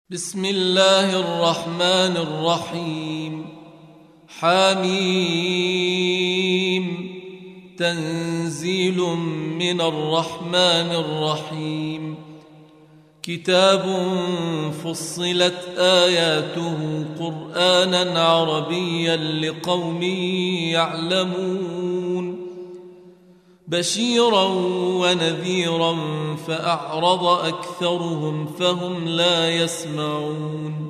بسم الله الرحمن الرحيم. حميم. تنزيل من الرحمن الرحيم. كتاب فصلت آياته قرآنا عربيا لقوم يعلمون بشيرا ونذيرا فأعرض أكثرهم فهم لا يسمعون.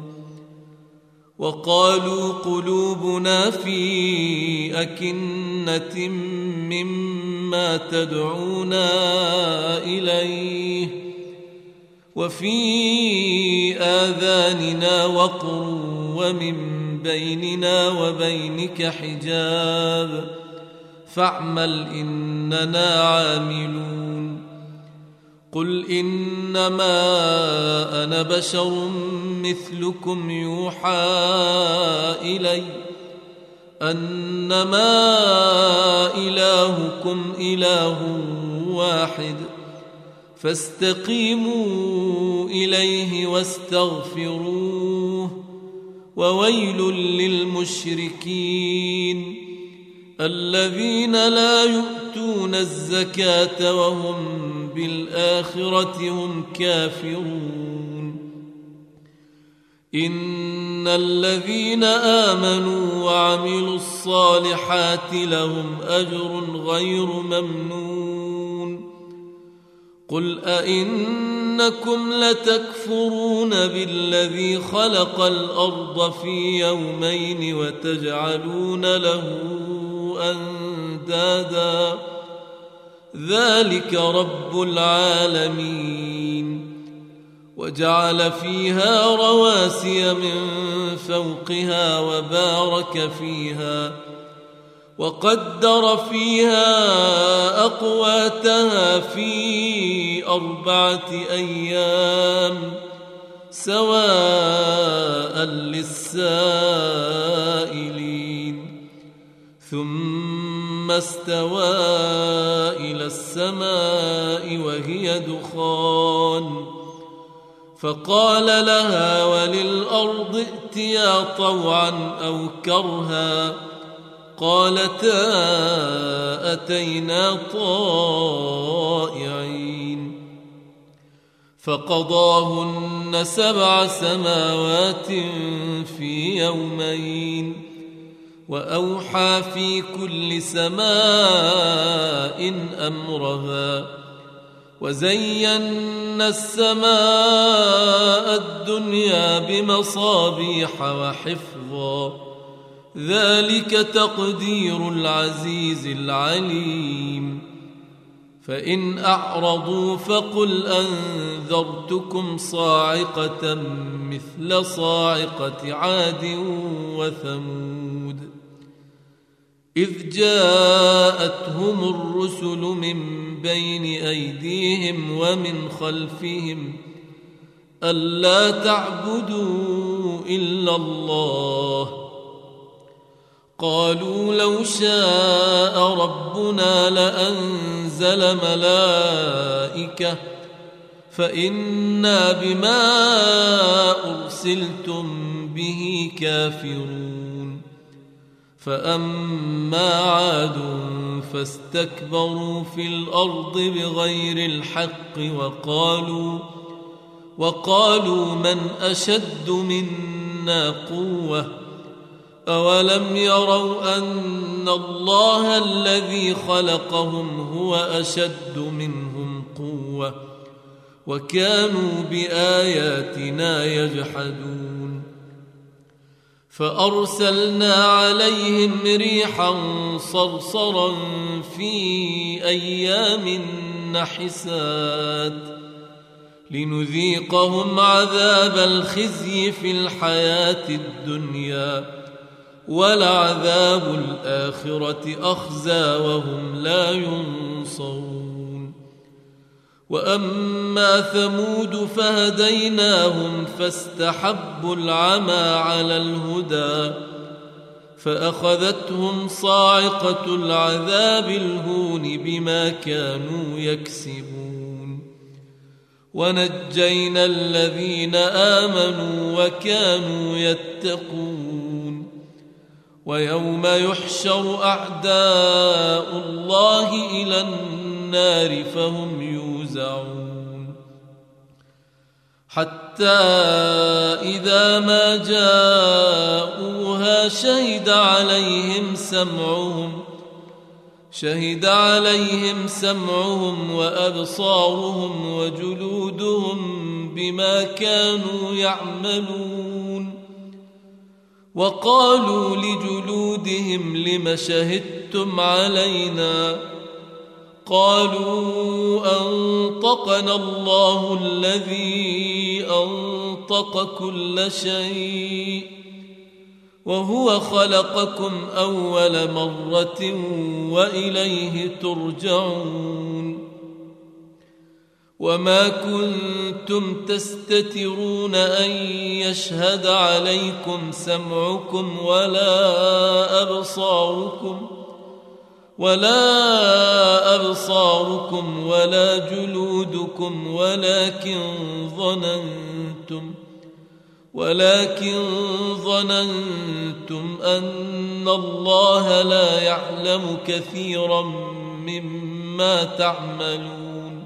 وقالوا قلوبنا في أكنة مما تدعونا إليه وفي آذاننا وقر ومن بيننا وبينك حجاب فاعمل إننا عاملون. قل إنما أنا بشر مثلكم يوحى إلي أنما إلهكم إله واحد فاستقيموا إليه واستغفروه وويل للمشركين الذين لا يؤتون الزكاة وهم بالآخرة هم كافرون. إن الذين آمنوا وعملوا الصالحات لهم أجر غير ممنون. قل أئنكم لتكفرون بالذي خلق الأرض في يومين وتجعلون له أندادا ذلك رب العالمين. وجعل فيها رواسي من فوقها وبارك فيها وقدر فيها أقواتها في 4 أيام سواء للسائلين. ثم استوى إلى السماء وهي دخان فقال لها وللأرض ائتيا طوعا أو كرها قالتا أتينا طائعين. فقضاهن 7 سماوات في يومين وأوحى في كل سماء أمرها وزينا السماء الدنيا بمصابيح وحفظا ذلك تقدير العزيز العليم. فإن أعرضوا فقل أنذرتكم صاعقة مثل صاعقة عاد وثمود إذ جاءتهم الرسل من بين أيديهم ومن خلفهم ألا تعبدوا إلا الله قالوا لو شاء ربنا لأنزل ملائكة فإنا بما أرسلتم به كافرون. فأما عاد فاستكبروا في الأرض بغير الحق وقالوا من أشد منا قوة أولم يروا أن الله الذي خلقهم هو أشد منهم قوة وكانوا بآياتنا يجحدون. فأرسلنا عليهم ريحا صرصرا في أيام نحسات لنذيقهم عذاب الخزي في الحياة الدنيا ولعذاب الآخرة أخزى وهم لا ينصرون. وأما ثمود فهديناهم فاستحبوا العمى على الهدى فأخذتهم صاعقة العذاب الهون بما كانوا يكسبون. ونجينا الذين آمنوا وكانوا يتقون ويوم يحشر أعداء الله إلى النار فهم يوزعون حتى إذا ما جاءوها شهد عليهم سمعهم وأبصارهم وجلودهم بما كانوا يعملون وقالوا لجلودهم لم شهدتم علينا قالوا أنطقنا الله الذي أنطق كل شيء وهو خلقكم أول مرة وإليه ترجعون وما كنتم تستترون أن يشهد عليكم سمعكم ولا أبصاركم ولا جلودكم ولكن ظننتم أن الله لا يعلم كثيرا مما تعملون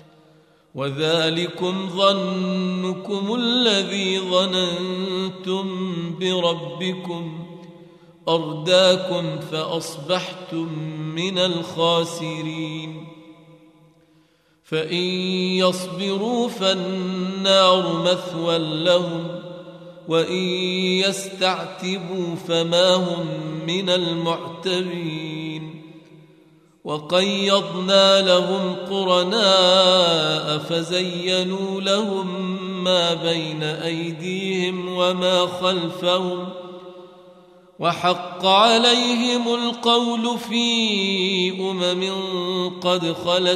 وذلكم ظنكم الذي ظننتم بربكم أرداكم فأصبحتم من الخاسرين فإن يصبروا فالنار مثوى لهم وإن يستعتبوا فما هم من المعتبين وقيضنا لهم قرناء فزينوا لهم ما بين أيديهم وما خلفهم وحق عليهم القول في قد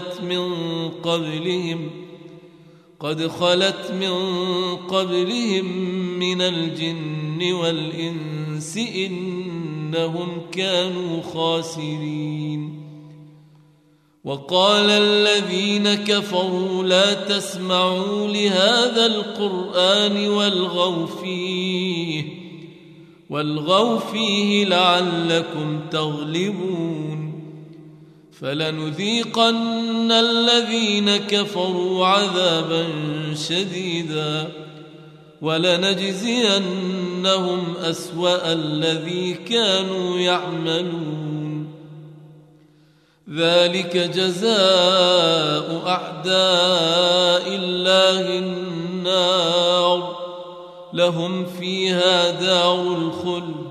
خلت من قبلهم من الجن والإنس إنهم كانوا خاسرين وقال الذين كفروا لا تسمعوا لهذا القرآن والغوا فيه لعلكم تغلبون فلنذيقن الذين كفروا عذابا شديدا ولنجزينهم أسوأ الذي كانوا يعملون ذلك جزاء أعداء الله النار لهم فيها دار الخلد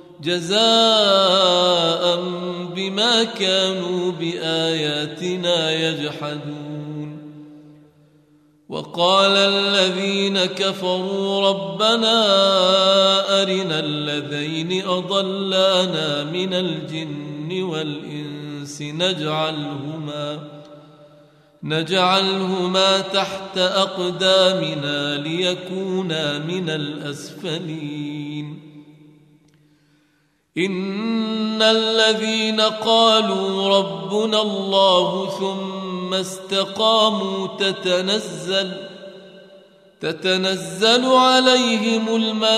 جزاء بما كانوا بآياتنا يجحدون وقال الذين كفروا ربنا أرنا الذين أضلانا من الجن والإنس نجعلهما تحت أقدامنا ليكونا من الأسفلين إن الذين قالوا ربنا الله ثم استقاموا تتنزل عليهم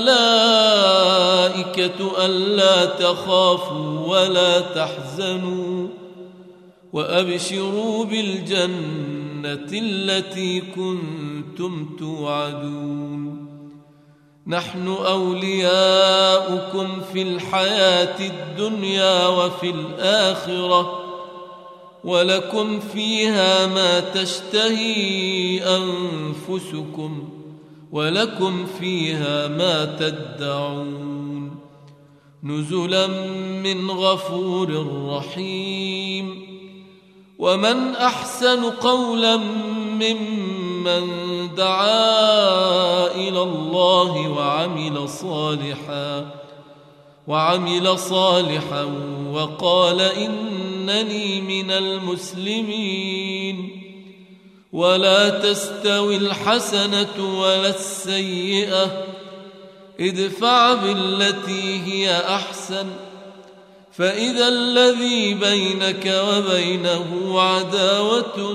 الملائكة ألا تخافوا ولا تحزنوا وأبشروا بالجنة التي كنتم توعدون نحن أولياؤكم في الحياة الدنيا وفي الآخرة ولكم فيها ما تشتهي أنفسكم ولكم فيها ما تدعون نزلا من غفور رحيم ومن أحسن قولا ممن دعا إلى الله وعمل صالحا وقال إنني من المسلمين ولا تستوي الحسنة ولا السيئة ادفع بالتي هي أحسن فإذا الذي بينك وبينه عداوة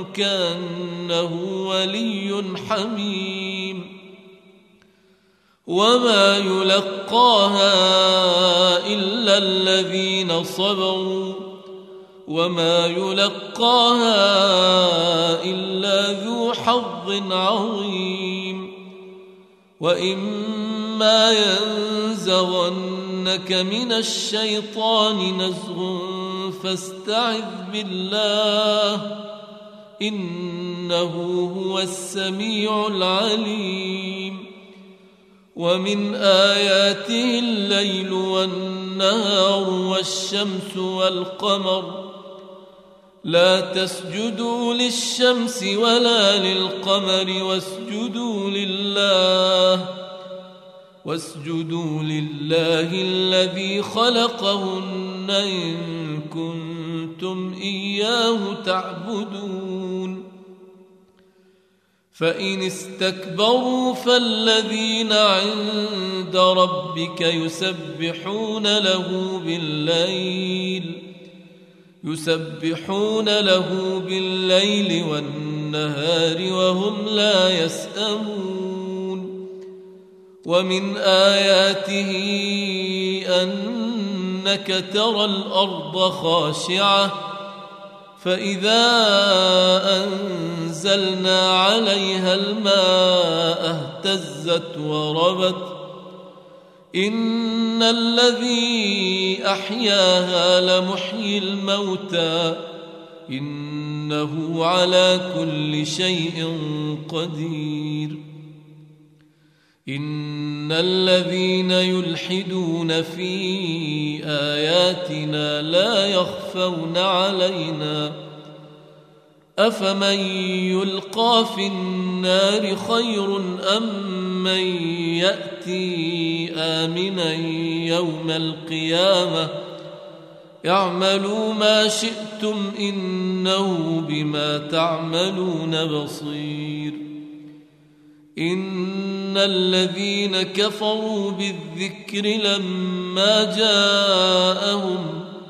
كأنه ولي حميم وما يلقاها إلا الذين صبروا وما يلقاها إلا ذو حظ عظيم وإما ينزغنك من الشيطان نزغ فاستعذ بالله إنه هو السميع العليم ومن آياته الليل والنهار والشمس والقمر لا تسجدوا للشمس ولا للقمر واسجدوا لله الذي خلقهن إن كنتم إياه تعبدون فإن استكبروا فالذين عند ربك يسبحون له بالليل والنهار وهم لا يسأمون ومن آياته أنك ترى الأرض خاشعة فإذا أنزلنا عليها الماء اهتزت وربت إن الذي أحياها لمحيي الموتى إنه على كل شيء قدير إن الذين يلحدون في آياتنا لا يخفون علينا أفمن يلقى في النار خير أم من يأتي آمنا يوم القيامة اعملوا ما شئتم إنه بما تعملون بصير إن الذين كفروا بالذكر لما جاءهم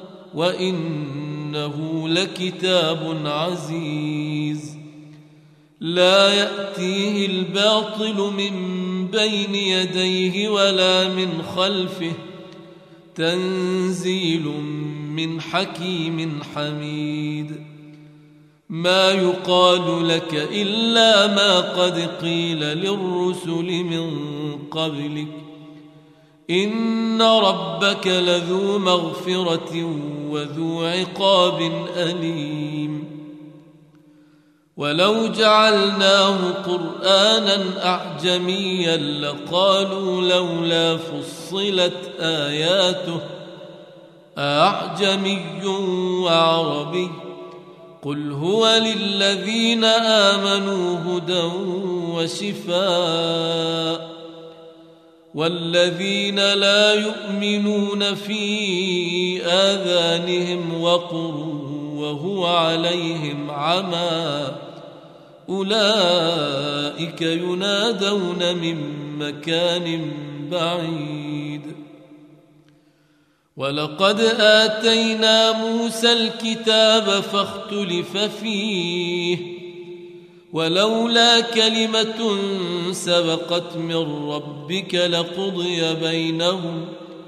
وإنه لكتاب عزيز لا يأتيه الباطل من بين يديه ولا من خلفه تنزيل من حكيم حميد ما يقال لك إلا ما قد قيل للرسل من قبلك إن ربك لذو مغفرة وذو عقاب أليم ولو جعلناه قرآنا أعجميا لقالوا لولا فصلت آياته أعجمي وعربي قل هو للذين آمنوا هدى وشفاء والذين لا يؤمنون في آذانهم وقر وهو عليهم عمى أولئك ينادون من مكان بعيد ولقد آتينا موسى الكتاب فاختلف فيه ولولا كلمة سبقت من ربك لقضي بينهم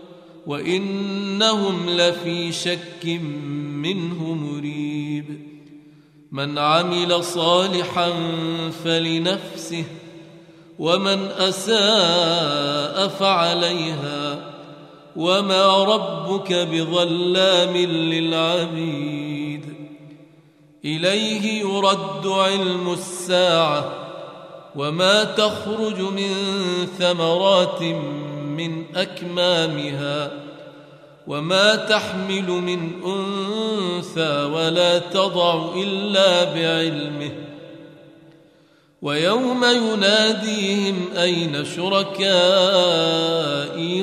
وإنهم لفي شك منه مريب من عمل صالحا فلنفسه ومن أساء فعليها وما ربك بظلام للعبيد إليه يرد علم الساعة وما تخرج من ثمرات من أكمامها وما تحمل من أنثى ولا تضع إلا بعلمه ويوم يناديهم أين شركائي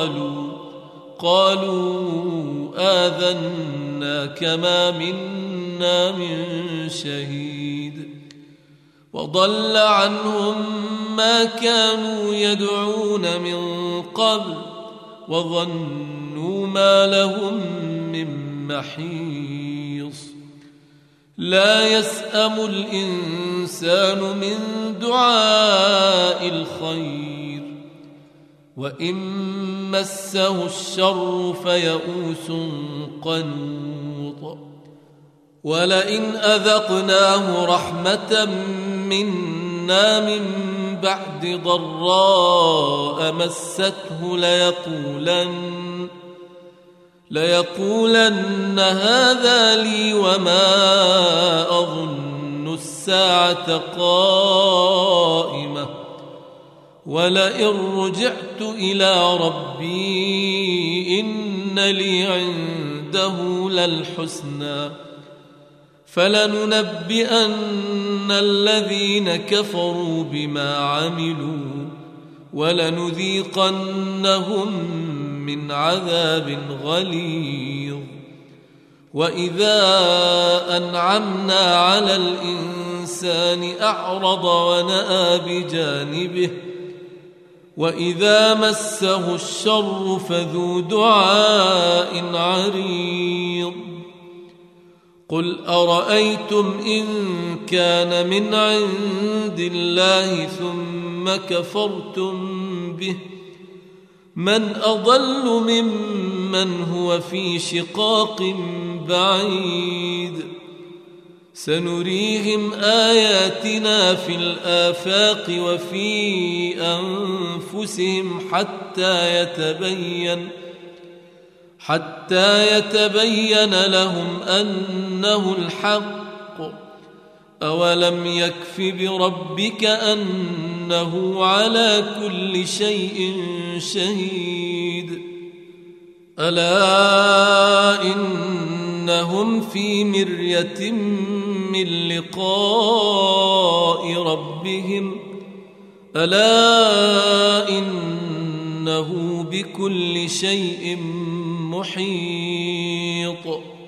قالوا آذنا كما منا من شهيد وضل عنهم ما كانوا يدعون من قبل وظنوا ظنوا ما لهم من محيص لا يسأم الإنسان من دعاء الخير وإن مسه الشر فيئوس قنوط ولئن أذقناه رحمة منا من بعد ضراء مسته ليقولن هذا لي وما أظن الساعة قائمة ولئن رجعت إلى ربي إن لي عنده للحسنى فلننبئن الذين كفروا بما عملوا ولنذيقنهم من عذاب غليظ وإذا أنعمنا على الإنسان أعرض ونأى بجانبه وإذا مسه الشر فذو دعاء عريض قل أرأيتم إن كان من عند الله ثم كفرتم به من أضل ممن هو في شقاق بعيد سنريهم آياتنا في الآفاق وفي أنفسهم حتى يتبين لهم أنه الحق أولم يكف بربك أنه على كل شيء شهيد ألا إنهم في مرية من لقاء ربهم ألا إنه بكل شيء محيط